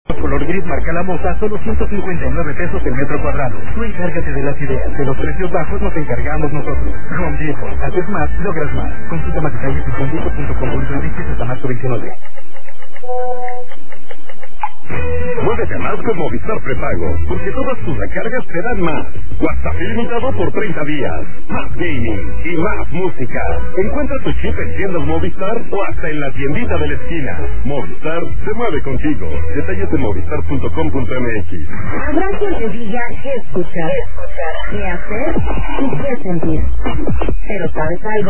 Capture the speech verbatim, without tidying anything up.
Color gris marca la moza, solo ciento cincuenta y nueve pesos el metro cuadrado. Tú encárgate de las ideas, de los precios bajos nos encargamos nosotros. Home Depot, haces más, logras más. Consulta más detalles en home depot punto com punto m x hasta marzo veintinueve. Muévete más con Movistar Prepago, porque todas tus recargas te dan más. WhatsApp ilimitado por treinta días, más gaming y más música. Encuentra tu chip en tiendas Movistar o hasta en la tiendita de la esquina. Movistar se mueve contigo. Detalles en movistar punto com punto m x. Habrá quien te diga qué escuchar, qué hacer y qué sentir. Pero ¿sabes algo?